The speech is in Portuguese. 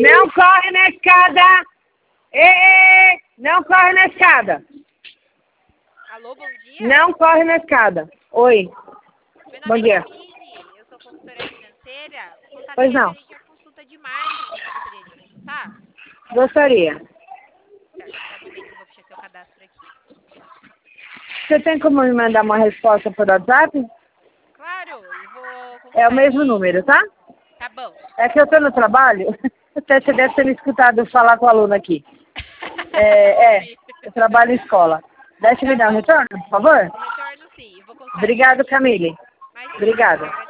Não corre na escada! Não corre na escada! Alô, bom dia? Não corre na escada. Oi. Meu Bom nome é dia. Camille, eu sou consultora financeira. Contato Pois não. referente à consulta de marketing. Você gostaria de consultar? Gostaria. Certo, só um momento que eu vou fechar seu cadastro aqui. Você tem como me mandar uma resposta por WhatsApp? Claro, eu vou É o confirmar mesmo aqui. número, tá? Tá bom. É que eu tô no trabalho. Até você deve ter me escutado falar com o aluno aqui. Ouvi. Eu trabalho em escola. Deixa eu me Tá dar um bom. retorno, por favor? Retorno sim, eu vou consultar aqui Obrigado, rapidinho. Camille. Imagina, eu que Obrigada. agradeço.